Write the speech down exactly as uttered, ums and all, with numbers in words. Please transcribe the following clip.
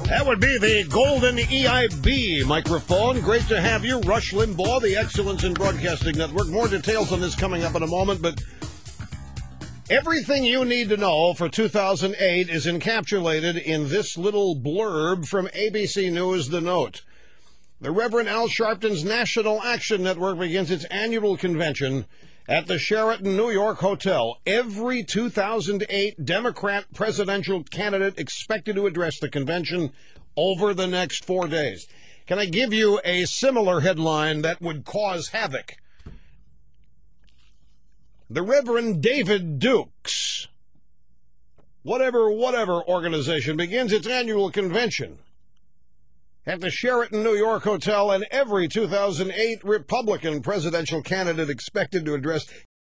That would be the golden E I B microphone. Great to have you, Rush Limbaugh, the Excellence in Broadcasting Network. More details on this coming up in a moment, but everything you need to know for two thousand eight is encapsulated in this little blurb from A B C News, The Note. The Reverend Al Sharpton's National Action Network begins its annual convention at the Sheraton New York Hotel. Every two thousand eight Democrat presidential candidate expected to address the convention over the next four days. Can I give you a similar headline that would cause havoc? The Reverend David Dukes, whatever, whatever organization, begins its annual convention at the Sheraton New York Hotel, and every two thousand eight Republican presidential candidate expected to address.